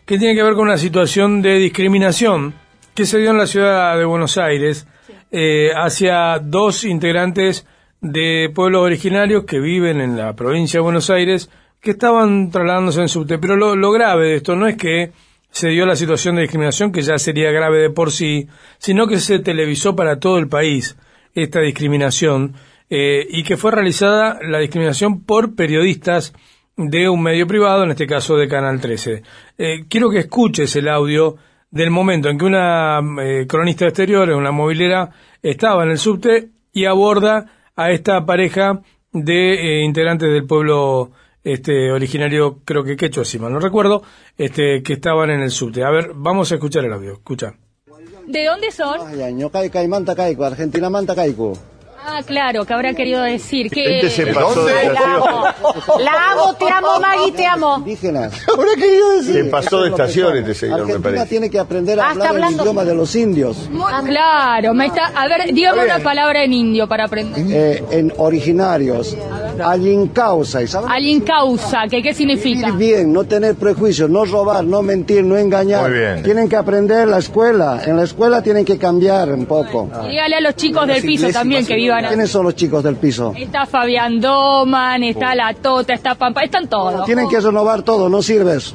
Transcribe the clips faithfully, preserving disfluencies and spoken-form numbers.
que tiene que ver con una situación de discriminación que se dio en la ciudad de Buenos Aires eh, hacia dos integrantes de pueblos originarios que viven en la provincia de Buenos Aires, que estaban trasladándose en subte. Pero lo, lo grave de esto no es que se dio la situación de discriminación, que ya sería grave de por sí, sino que se televisó para todo el país esta discriminación, eh, y que fue realizada la discriminación por periodistas de un medio privado, en este caso de Canal trece. Eh, quiero que escuches el audio del momento en que una eh, cronista de exteriores, una movilera, estaba en el subte y aborda a esta pareja de eh, integrantes del pueblo este originario, creo que quechua, si mal no recuerdo, este que estaban en el subte. A ver, vamos a escuchar el audio. Escucha. ¿De dónde son? Argentina, Mantacaico. Ah, claro, que habrá querido decir que... Este se pasó de La amo, la amo, te amo, Maggie, te amo. Indígenas. Habrá querido decir. Se pasó de estación este señor, me Argentina parece. tiene que aprender a Ah, está hablar el hablando- idioma de los indios. Ah, claro, me está... A ver, dígame una palabra en indio para aprender. Eh, en originarios. Alincausa. ¿Sabes? Alincausa, que qué significa. Vivir bien, no tener prejuicios, no robar, no mentir, no engañar. Muy bien. Tienen que aprender la escuela. En la escuela tienen que cambiar un poco. Y dígale a los chicos del piso también que vivan ahí. ¿Quiénes son los chicos del piso? Está Fabián Doman, está La Tota, está Pampa, están todos. Tienen que renovar todo, no sirves.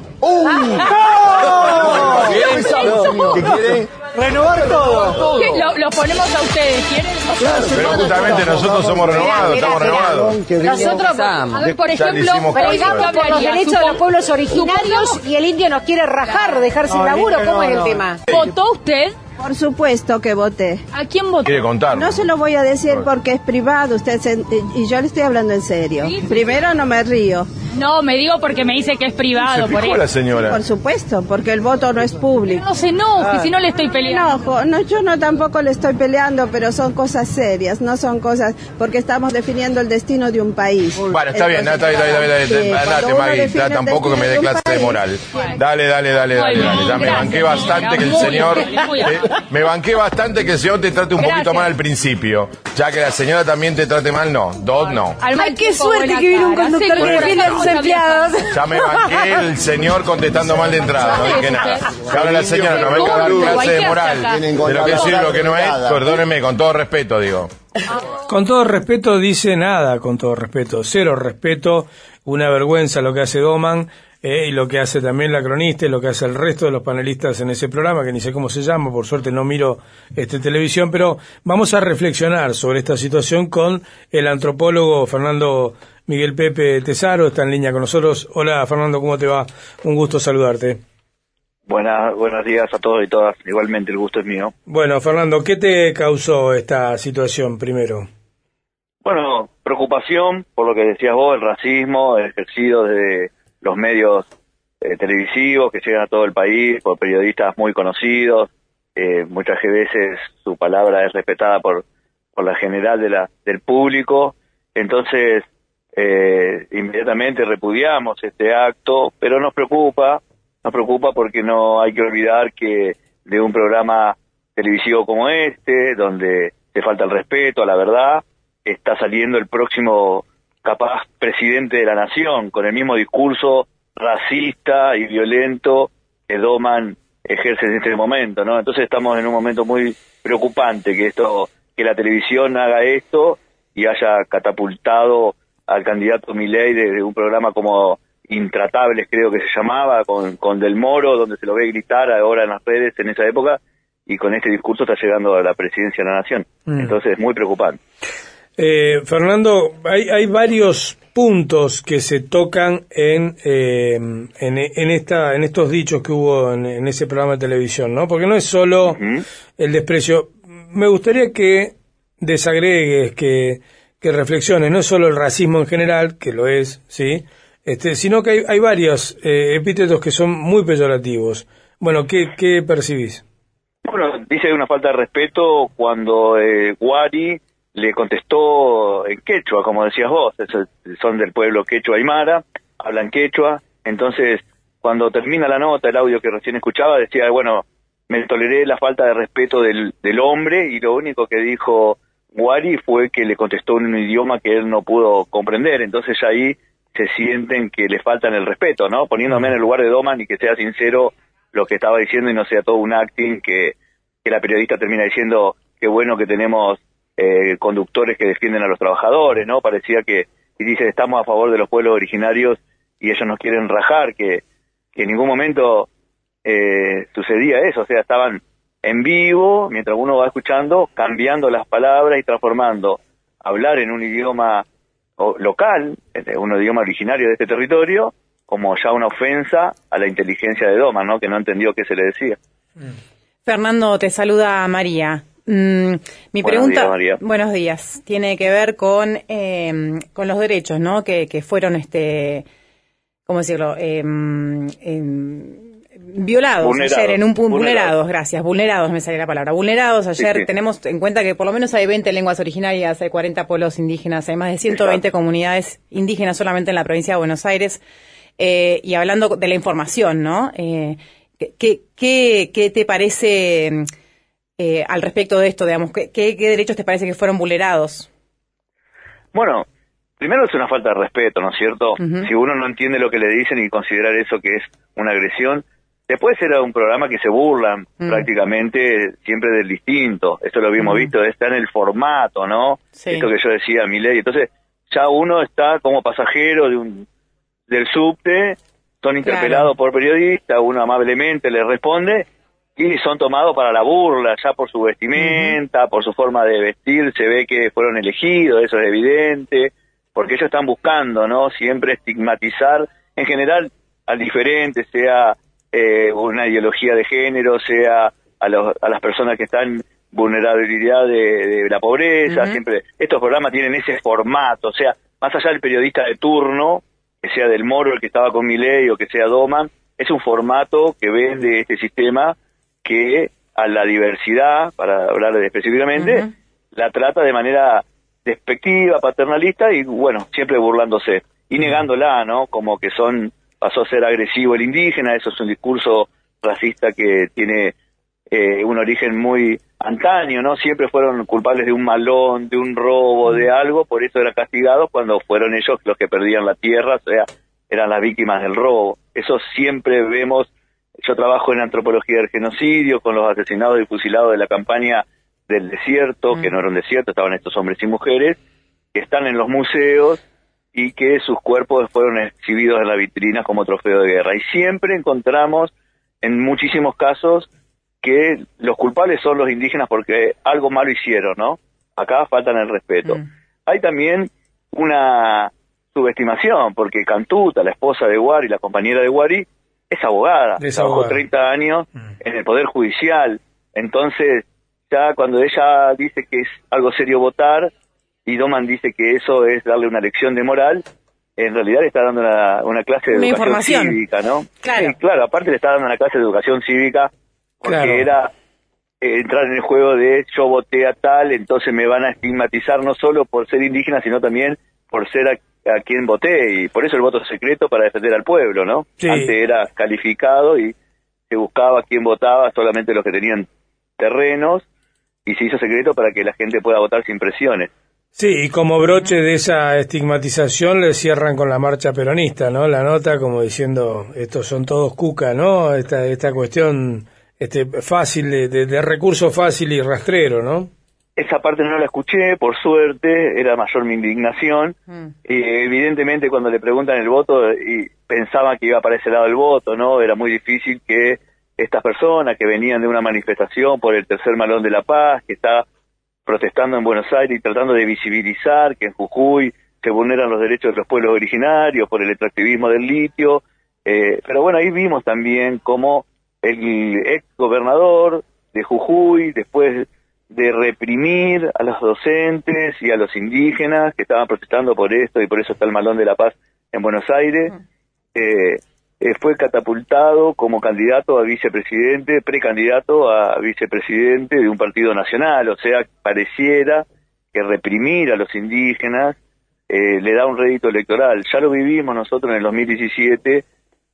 ¿Qué quiere? Renovar todo. ¿Qué? Lo, lo ponemos a ustedes, ¿quieren? Pero justamente nosotros somos renovados, estamos renovados. Nosotros, a ver, por Ya le ejemplo, hicimos por caso. ejemplo, Por los derechos de los pueblos originarios y el indio nos quiere rajar, dejar sin laburo. ¿Cómo es el tema? ¿Votó usted? Por supuesto que voté. ¿A quién votó? Quiere contar. No se lo voy a decir porque es privado, usted se- y yo le estoy hablando en serio. Sí, sí. Primero no me río. No, me digo porque me dice que es Se privado, por fijó la eso. señora. Por supuesto, porque el voto no es público. No se enoje, si no le estoy peleando. No, no, yo no tampoco le estoy peleando, pero son cosas serias, no son cosas porque estamos definiendo el destino de un país. Bueno, está bien, está bien, está bien, está bien, Sí, está bien. cuando Andate, uno Magui, define el tampoco que me dé destino de un clase de país, moral. Bueno. Dale, dale, dale, dale, Muy dale. bien, Ya me gracias, banqué bastante que el muy señor... bien, muy bien. eh, me banqué bastante que el señor te trate un poquito Gracias. mal al principio. Ya que la señora también te trate mal, no. Dos, no. Al mal Ay, qué tiempo, suerte buena que viene un cara. conductor Sí, que defiende a sus vamos a empleados. viajar. Ya me banqué el señor contestando mal de entrada, no dije nada. Que ahora la señora nos venga a dar clase de moral de lo que sí y lo que no es. Perdóneme, con todo respeto, digo. Con todo respeto dice nada, con todo respeto, cero respeto, una vergüenza lo que hace Doman, eh, y lo que hace también la cronista y lo que hace el resto de los panelistas en ese programa, que ni sé cómo se llama, por suerte no miro este televisión, pero vamos a reflexionar sobre esta situación con el antropólogo Fernando Miguel Pepe Tesaro, está en línea con nosotros. Hola Fernando, ¿cómo te va? Un gusto saludarte. Buenas, buenos días a todos y todas. Igualmente el gusto es mío. Bueno, Fernando, ¿qué te causó esta situación primero? Bueno, preocupación por lo que decías vos, el racismo ejercido desde los medios eh, televisivos que llegan a todo el país, por periodistas muy conocidos. Eh, muchas veces su palabra es respetada por, por la general de la, del público. Entonces, eh, inmediatamente repudiamos este acto, pero nos preocupa, nos preocupa porque no hay que olvidar que de un programa televisivo como este, donde se falta el respeto a la verdad, está saliendo el próximo capaz presidente de la nación, con el mismo discurso racista y violento que Doman ejerce en este momento, ¿no? Entonces estamos en un momento muy preocupante que esto, que la televisión haga esto y haya catapultado al candidato Milei desde un programa como Intratables, creo que se llamaba, con, con Del Moro, donde se lo ve gritar ahora en las redes en esa época, y con este discurso está llegando a la presidencia de la nación. Mm. Entonces es muy preocupante. Eh, Fernando, hay, hay varios puntos que se tocan en, eh, en, en, esta, en estos dichos que hubo en, en ese programa de televisión, ¿no? Porque no es solo uh-huh. el desprecio. Me gustaría que desagregues, que, que reflexiones, no es solo el racismo en general, que lo es, ¿sí? Este, sino que hay, hay varios eh, epítetos que son muy peyorativos. Bueno, ¿qué, qué percibís? Bueno, dice una falta de respeto cuando eh, Guari le contestó en quechua, como decías vos, son del pueblo quechua aymara, hablan quechua, entonces cuando termina la nota, el audio que recién escuchaba, decía, bueno, me toleré la falta de respeto del, del hombre, y lo único que dijo Guari fue que le contestó en un idioma que él no pudo comprender, entonces ya ahí se sienten que le faltan el respeto, ¿no? Poniéndome en el lugar de Doman y que sea sincero lo que estaba diciendo y no sea todo un acting que, que la periodista termina diciendo qué bueno que tenemos eh, conductores que defienden a los trabajadores, ¿no? Parecía que, y dice, estamos a favor de los pueblos originarios y ellos nos quieren rajar, que, que en ningún momento eh, sucedía eso, o sea, estaban en vivo, mientras uno va escuchando, cambiando las palabras y transformando hablar en un idioma local, un idioma originario de este territorio, como ya una ofensa a la inteligencia de Doman, ¿no? Que no entendió qué se le decía. Fernando, te saluda María. Mm, mi buenos pregunta, días, María. Buenos días, tiene que ver con eh, con los derechos, ¿no? Que, que fueron, este, ¿cómo decirlo? Eh, eh, violados vulnerados, ayer en un punto, vulnerados. vulnerados, gracias, vulnerados, me sale la palabra, vulnerados ayer. Sí, sí. Tenemos en cuenta que por lo menos hay veinte lenguas originarias, hay cuarenta pueblos indígenas, hay más de ciento veinte Exacto. comunidades indígenas solamente en la provincia de Buenos Aires. Eh, y hablando de la información, ¿no? Eh, ¿qué, qué, ¿Qué te parece eh, al respecto de esto, digamos? ¿qué, ¿Qué derechos te parece que fueron vulnerados? Bueno, primero es una falta de respeto, ¿no es cierto? Uh-huh. Si uno no entiende lo que le dicen y considerar eso que es una agresión, después era un programa que se burlan uh-huh. prácticamente siempre del distinto. Esto lo habíamos uh-huh. visto, está en el formato, ¿no? Sí. Esto que yo decía, Milei. Entonces, ya uno está como pasajero de un del subte, son interpelados claro. por periodistas, uno amablemente les responde y son tomados para la burla, ya por su vestimenta, uh-huh. por su forma de vestir, se ve que fueron elegidos, eso es evidente, porque ellos están buscando, ¿no? Siempre estigmatizar, en general, al diferente, sea eh, una ideología de género, sea a, los, a las personas que están en vulnerabilidad de, de la pobreza, uh-huh. siempre, estos programas tienen ese formato, o sea, más allá del periodista de turno, que sea del Moro el que estaba con Milei o que sea Doman, es un formato que vende este sistema que a la diversidad, para hablar específicamente, uh-huh. la trata de manera despectiva, paternalista y, bueno, siempre burlándose y negándola, ¿no? Como que son, pasó a ser agresivo el indígena, eso es un discurso racista que tiene eh, un origen muy antaño, ¿no? Siempre fueron culpables de un malón, de un robo, de algo, por eso eran castigados cuando fueron ellos los que perdían la tierra, o sea, eran las víctimas del robo. Eso siempre vemos, yo trabajo en antropología del genocidio, con los asesinados y fusilados de la campaña del desierto, mm. que no era un desierto, estaban estos hombres y mujeres, que están en los museos y que sus cuerpos fueron exhibidos en la vitrina como trofeo de guerra. Y siempre encontramos, en muchísimos casos, que los culpables son los indígenas porque algo malo hicieron, ¿no? Acá faltan el respeto. Mm. Hay también una subestimación, porque Cantuta, la esposa de Guari, la compañera de Guari, es abogada, trabajó treinta años mm. en el Poder Judicial, entonces ya cuando ella dice que es algo serio votar, y Doman dice que eso es darle una lección de moral, en realidad le está dando una, una clase de una educación información. cívica, ¿no? Claro. Sí, claro, aparte le está dando una clase de educación cívica, porque claro. era eh, entrar en el juego de yo voté a tal, entonces me van a estigmatizar no solo por ser indígena, sino también por ser a, a quien voté, y por eso el voto secreto para defender al pueblo, ¿no? Sí. Antes era calificado y se buscaba quién votaba, solamente los que tenían terrenos, y se hizo secreto para que la gente pueda votar sin presiones. Sí, y como broche de esa estigmatización le cierran con la marcha peronista, ¿no? La nota como diciendo, estos son todos cuca, ¿no? Esta esta cuestión este fácil, de, de, de recurso fácil y rastrero, ¿no? Esa parte no la escuché, por suerte, era mayor mi indignación. Mm. Y evidentemente cuando le preguntan el voto, y pensaban que iba para ese lado el voto, ¿no? Era muy difícil que estas personas que venían de una manifestación por el tercer Malón de la Paz, que está protestando en Buenos Aires y tratando de visibilizar que en Jujuy se vulneran los derechos de los pueblos originarios por el extractivismo del litio. Eh, pero bueno, ahí vimos también cómo el ex gobernador de Jujuy, después de reprimir a los docentes y a los indígenas que estaban protestando por esto, y por eso está el Malón de la Paz en Buenos Aires, eh, eh, fue catapultado como candidato a vicepresidente, precandidato a vicepresidente de un partido nacional. O sea, pareciera que reprimir a los indígenas eh, le da un rédito electoral. Ya lo vivimos nosotros en el dos mil diecisiete,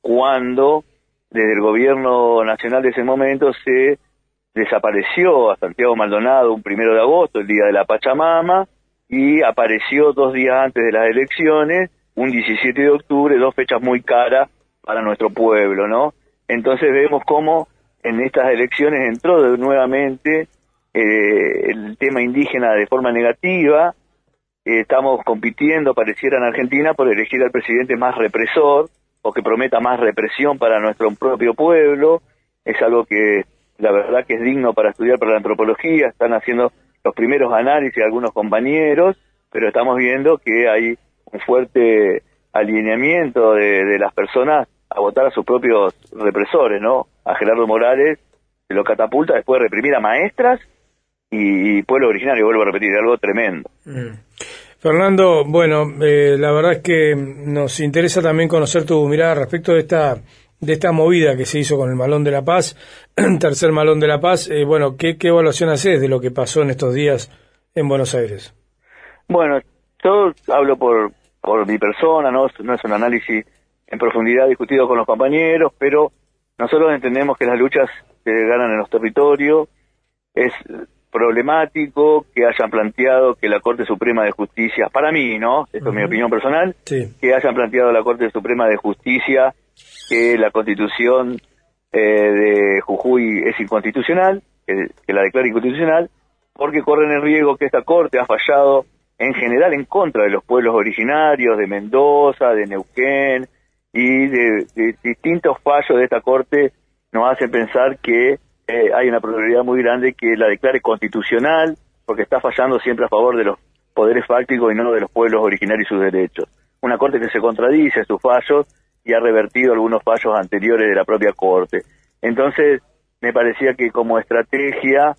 cuando desde el gobierno nacional de ese momento se desapareció a Santiago Maldonado un primero de agosto, el día de la Pachamama, y apareció dos días antes de las elecciones, un diecisiete de octubre, dos fechas muy caras para nuestro pueblo, ¿no? Entonces vemos cómo en estas elecciones entró de nuevamente eh, el tema indígena de forma negativa. Eh, estamos compitiendo, pareciera en Argentina, por elegir al presidente más represor o que prometa más represión para nuestro propio pueblo. Es algo que la verdad que es digno para estudiar para la antropología. Están haciendo los primeros análisis algunos compañeros, pero estamos viendo que hay un fuerte alineamiento de, de las personas a votar a sus propios represores, ¿no? A Gerardo Morales se lo catapulta después de reprimir a maestras y, y pueblo originario, vuelvo a repetir, algo tremendo. Mm. Fernando, bueno, eh, la verdad es que nos interesa también conocer tu mirada respecto de esta de esta movida que se hizo con el Malón de la Paz, tercer Malón de la Paz. Eh, bueno, ¿qué, ¿qué evaluación haces de lo que pasó en estos días en Buenos Aires? Bueno, yo hablo por, por mi persona, ¿no? No es un análisis en profundidad discutido con los compañeros, pero nosotros entendemos que las luchas se ganan en los territorios. Es problemático que hayan planteado que la Corte Suprema de Justicia, para mí, ¿no? Esto uh-huh. es mi opinión personal, sí. que hayan planteado la Corte Suprema de Justicia que la Constitución eh, de Jujuy es inconstitucional, que, que la declara inconstitucional, porque corren el riesgo que esta Corte ha fallado en general en contra de los pueblos originarios de Mendoza, de Neuquén, y de, de distintos fallos de esta Corte nos hacen pensar que eh, hay una probabilidad muy grande que la declare constitucional, porque está fallando siempre a favor de los poderes fácticos y no de los pueblos originarios y sus derechos. Una Corte que se contradice en sus fallos y ha revertido algunos fallos anteriores de la propia Corte. Entonces, me parecía que como estrategia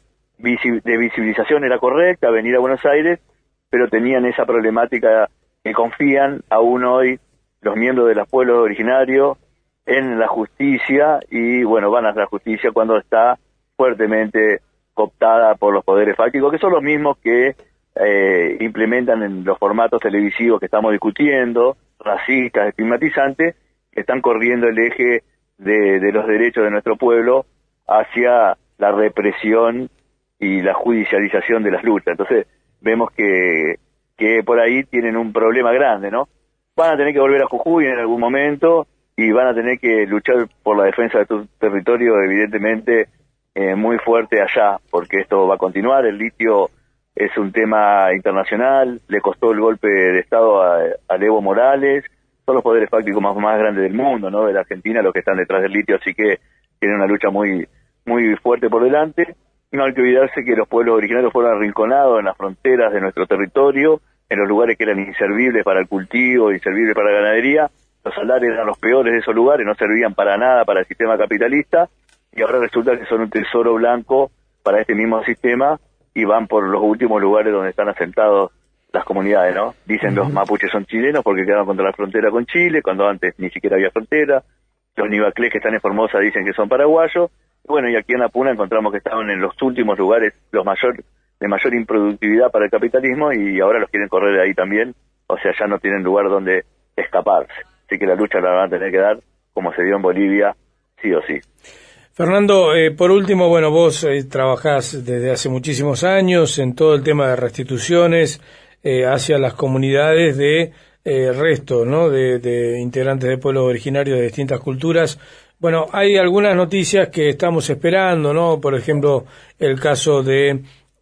de visibilización era correcta venir a Buenos Aires, pero tenían esa problemática que confían aún hoy los miembros de los pueblos originarios en la justicia y, bueno, van a la justicia cuando está fuertemente cooptada por los poderes fácticos, que son los mismos que eh, implementan en los formatos televisivos que estamos discutiendo, racistas, estigmatizantes, que están corriendo el eje de, de los derechos de nuestro pueblo hacia la represión y la judicialización de las luchas. Entonces, vemos que, que por ahí tienen un problema grande, ¿no? Van a tener que volver a Jujuy en algún momento y van a tener que luchar por la defensa de tu territorio, evidentemente, eh, muy fuerte allá, porque esto va a continuar. El litio es un tema internacional, le costó el golpe de Estado a, a Evo Morales, son los poderes fácticos más, más grandes del mundo, ¿no? De la Argentina, los que están detrás del litio, así que tienen una lucha muy, muy fuerte por delante. No hay que olvidarse que los pueblos originarios fueron arrinconados en las fronteras de nuestro territorio, en los lugares que eran inservibles para el cultivo, inservibles para la ganadería. Los salarios eran los peores de esos lugares, no servían para nada para el sistema capitalista, y ahora resulta que son un tesoro blanco para este mismo sistema y van por los últimos lugares donde están asentados las comunidades, ¿no? Dicen uh-huh. los mapuches son chilenos porque quedaron contra la frontera con Chile, cuando antes ni siquiera había frontera. Los nivaclés que están en Formosa dicen que son paraguayos. Bueno, y aquí en la Puna encontramos que estaban en los últimos lugares los mayor de mayor improductividad para el capitalismo y ahora los quieren correr de ahí también, o sea, ya no tienen lugar donde escaparse. Así que la lucha la van a tener que dar como se dio en Bolivia, sí o sí. Fernando, eh, por último, bueno, vos eh, trabajás desde hace muchísimos años en todo el tema de restituciones eh, hacia las comunidades de eh, resto, ¿no? De, de integrantes de pueblos originarios de distintas culturas. Bueno, hay algunas noticias que estamos esperando, ¿no? Por ejemplo, el caso de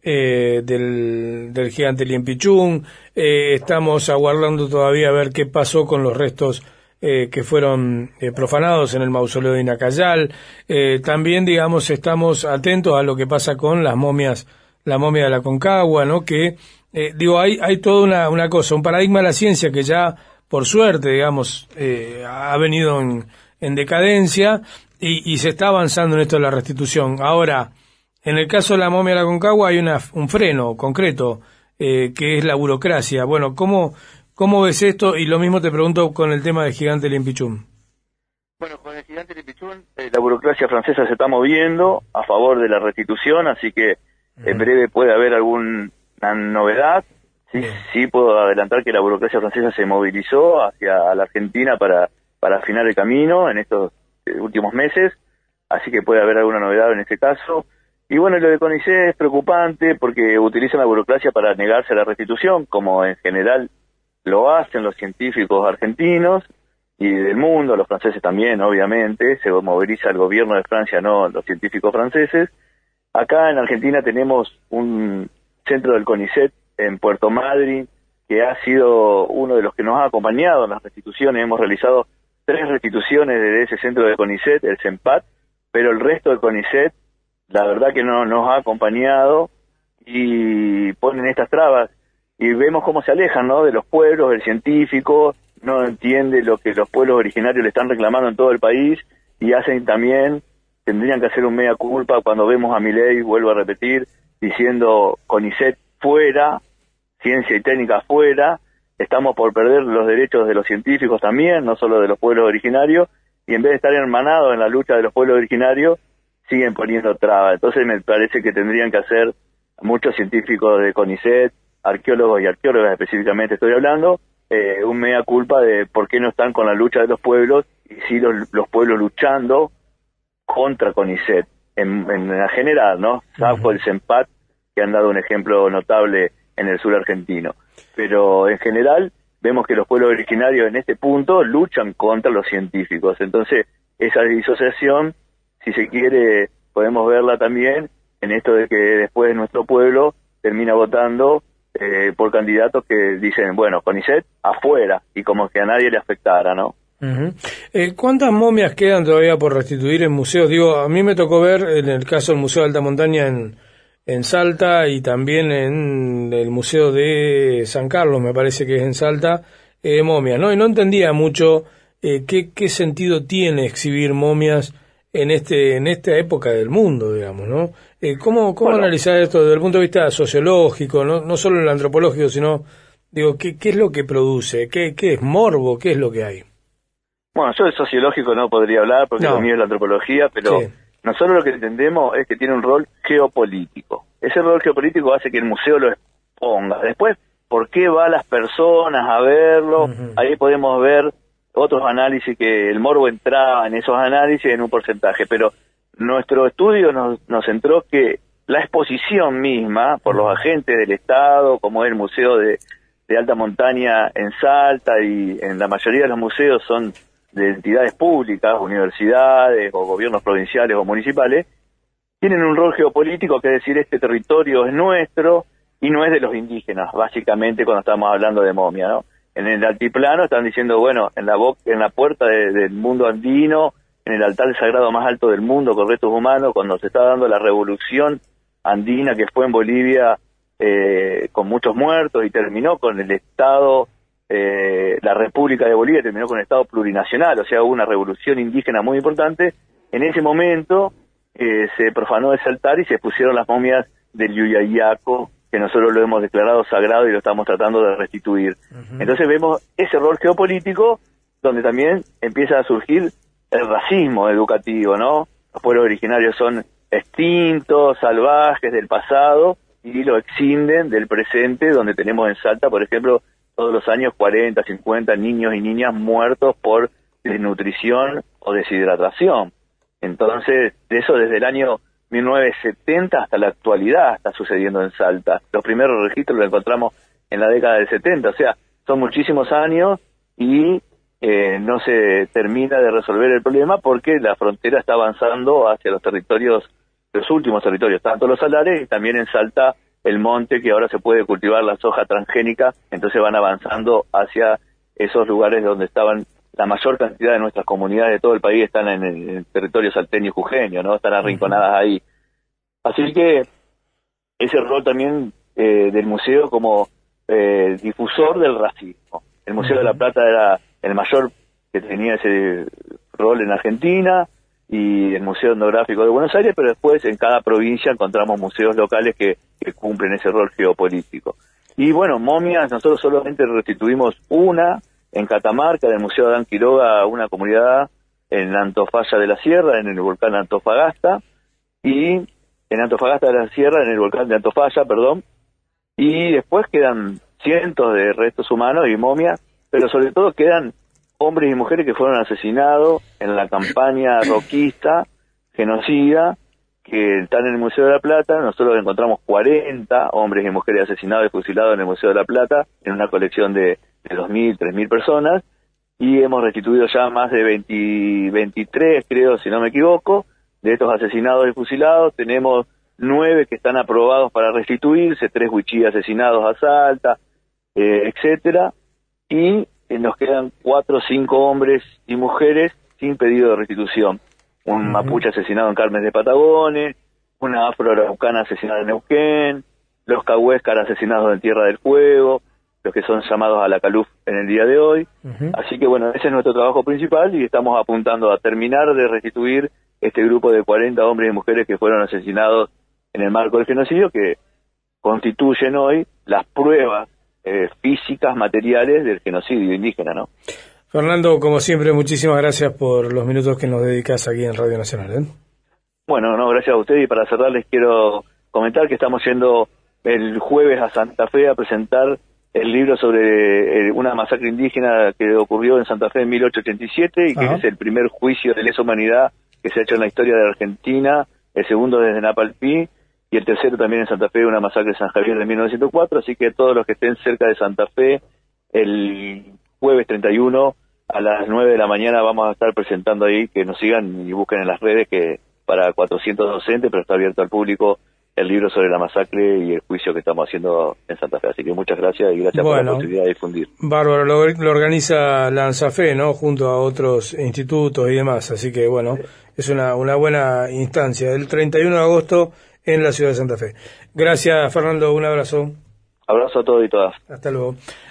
eh, del, del gigante Liempichún. Eh, estamos aguardando todavía a ver qué pasó con los restos eh, que fueron eh, profanados en el mausoleo de Inacayal. Eh, también, digamos, estamos atentos a lo que pasa con las momias, la momia de la Aconcagua, ¿no? Que, eh, digo, hay, hay toda una, una cosa, un paradigma de la ciencia que ya, por suerte, digamos, eh, ha venido en en decadencia y, y se está avanzando en esto de la restitución. Ahora, en el caso de la momia de la Aconcagua hay una, un freno concreto, eh, que es la burocracia. Bueno, ¿cómo, ¿cómo ves esto? Y lo mismo te pregunto con el tema del gigante Liempichún. Bueno, con el gigante Liempichún, eh, la burocracia francesa se está moviendo a favor de la restitución, así que uh-huh. en breve puede haber alguna novedad. Sí, uh-huh. sí puedo adelantar que la burocracia francesa se movilizó hacia la Argentina para para afinar el camino en estos últimos meses, así que puede haber alguna novedad en este caso. Y bueno, lo de CONICET es preocupante porque utilizan la burocracia para negarse a la restitución, como en general lo hacen los científicos argentinos, y del mundo, los franceses también, obviamente, se moviliza el gobierno de Francia, no los científicos franceses. Acá en Argentina tenemos un centro del CONICET en Puerto Madryn, que ha sido uno de los que nos ha acompañado en las restituciones. Hemos realizado tres restituciones de ese centro del CONICET, el CEMPAT, pero el resto del CONICET, la verdad que no nos ha acompañado y ponen estas trabas. Y vemos cómo se alejan, ¿no?, de los pueblos, el científico no entiende lo que los pueblos originarios le están reclamando en todo el país, y hacen también, tendrían que hacer un mea culpa cuando vemos a Milei, vuelvo a repetir, diciendo CONICET fuera, ciencia y técnica fuera, estamos por perder los derechos de los científicos también, no solo de los pueblos originarios, y en vez de estar hermanados en la lucha de los pueblos originarios, siguen poniendo trabas. Entonces me parece que tendrían que hacer muchos científicos de CONICET, arqueólogos y arqueólogas específicamente estoy hablando, eh, un mea culpa de por qué no están con la lucha de los pueblos, y sí los, los pueblos luchando contra CONICET, en, en la general, ¿no? Salvo uh-huh. el CEMPAT, que han dado un ejemplo notable en el sur argentino. Pero en general vemos que los pueblos originarios en este punto luchan contra los científicos. Entonces, esa disociación, si se quiere, podemos verla también en esto de que después nuestro pueblo termina votando eh, por candidatos que dicen, bueno, CONICET afuera, y como que a nadie le afectara, ¿no? Uh-huh. Eh, ¿Cuántas momias quedan todavía por restituir en museos? Digo, a mí me tocó ver en el caso del Museo de Alta Montaña en, en Salta, y también en el Museo de San Carlos, me parece que es en Salta, eh, momias, ¿no? Y no entendía mucho eh, qué, qué sentido tiene exhibir momias en este en esta época del mundo, digamos, ¿no? Eh, ¿Cómo, cómo bueno. analizar esto desde el punto de vista sociológico, no, no solo en el antropológico, sino, digo, ¿qué, qué es lo que produce? ¿Qué, qué es morbo? ¿Qué es lo que hay? Bueno, yo de sociológico no podría hablar porque no. lo mío es la antropología, pero sí. Nosotros lo que entendemos es que tiene un rol geopolítico. Ese rol geopolítico hace que el museo lo exponga. Después, ¿por qué van las personas a verlo? Uh-huh. Ahí podemos ver otros análisis que el morbo entraba en esos análisis en un porcentaje, pero nuestro estudio nos, nos centró que la exposición misma por los agentes del Estado, como es el Museo de, de Alta Montaña en Salta, y en la mayoría de los museos son de entidades públicas, universidades o gobiernos provinciales o municipales, tienen un rol geopolítico, que es decir, este territorio es nuestro y no es de los indígenas, básicamente cuando estamos hablando de momia, ¿no? En el altiplano están diciendo, bueno, en la bo- en la puerta de, del mundo andino, en el altar sagrado más alto del mundo con restos humanos, cuando se está dando la revolución andina que fue en Bolivia eh, con muchos muertos y terminó con el Estado, eh, la República de Bolivia terminó con el Estado plurinacional, o sea, hubo una revolución indígena muy importante. En ese momento eh, se profanó ese altar y se pusieron las momias del Yuyayaco, que nosotros lo hemos declarado sagrado y lo estamos tratando de restituir. Uh-huh. Entonces vemos ese rol geopolítico donde también empieza a surgir el racismo educativo, ¿no? Los pueblos originarios son extintos, salvajes del pasado, y lo excinden del presente, donde tenemos en Salta, por ejemplo, todos los años cuarenta, cincuenta niños y niñas muertos por desnutrición o deshidratación. Entonces, eso desde el año mil novecientos setenta hasta la actualidad está sucediendo en Salta. Los primeros registros los encontramos en la década del setenta, o sea, son muchísimos años y eh, no se termina de resolver el problema porque la frontera está avanzando hacia los territorios, los últimos territorios, tanto los salares y también en Salta el monte, que ahora se puede cultivar la soja transgénica, entonces van avanzando hacia esos lugares donde estaban la mayor cantidad de nuestras comunidades de todo el país, están en el, en el territorio salteño y jujeño, ¿no? Están arrinconadas ahí. Así que ese rol también eh, del museo como eh, difusor del racismo. El Museo de la Plata era el mayor que tenía ese rol en Argentina, y el Museo Etnográfico de Buenos Aires, pero después en cada provincia encontramos museos locales que, que cumplen ese rol geopolítico. Y bueno, momias, nosotros solamente restituimos una en Catamarca, en el Museo Adán Quiroga, una comunidad en Antofalla de la Sierra, en el volcán Antofagasta, y en Antofagasta de la Sierra, en el volcán de Antofalla, perdón, y después quedan cientos de restos humanos y momias, pero sobre todo quedan hombres y mujeres que fueron asesinados en la campaña roquista, genocida, que están en el Museo de la Plata. Nosotros encontramos cuarenta hombres y mujeres asesinados y fusilados en el Museo de la Plata, en una colección de, de dos mil, tres mil personas, y hemos restituido ya más de veinte, veintitrés, creo, si no me equivoco, de estos asesinados y fusilados. Tenemos nueve que están aprobados para restituirse, tres huichí asesinados a Salta, eh, etcétera, y eh, nos quedan cuatro o cinco hombres y mujeres sin pedido de restitución. Un uh-huh. mapuche asesinado en Carmes de Patagones, una afroaraucana asesinada en Neuquén, los cahuéscar asesinados en Tierra del Fuego, los que son llamados a la Caluf en el día de hoy. Uh-huh. Así que bueno, ese es nuestro trabajo principal y estamos apuntando a terminar de restituir este grupo de cuarenta hombres y mujeres que fueron asesinados en el marco del genocidio, que constituyen hoy las pruebas eh, físicas, materiales del genocidio indígena, ¿no? Fernando, como siempre, muchísimas gracias por los minutos que nos dedicas aquí en Radio Nacional, ¿eh? Bueno, no, gracias a ustedes, y para cerrar les quiero comentar que estamos yendo el jueves a Santa Fe a presentar el libro sobre eh, una masacre indígena que ocurrió en Santa Fe en mil ochocientos ochenta y siete y que Ajá. es el primer juicio de lesa humanidad que se ha hecho en la historia de Argentina, el segundo desde Napalpí y el tercero también en Santa Fe, una masacre en San Javier de mil novecientos cuatro, así que todos los que estén cerca de Santa Fe, el jueves treinta y uno a las nueve de la mañana vamos a estar presentando ahí, que nos sigan y busquen en las redes, que para cuatrocientos docentes, pero está abierto al público el libro sobre la masacre y el juicio que estamos haciendo en Santa Fe. Así que muchas gracias y gracias bueno, por la posibilidad de difundir. Bárbaro, lo, lo organiza Lanzafe, ¿no? Junto a otros institutos y demás. Así que bueno, sí. es una, una buena instancia. El treinta y uno de agosto en la ciudad de Santa Fe. Gracias, Fernando. Un abrazo. Abrazo a todos y todas. Hasta luego.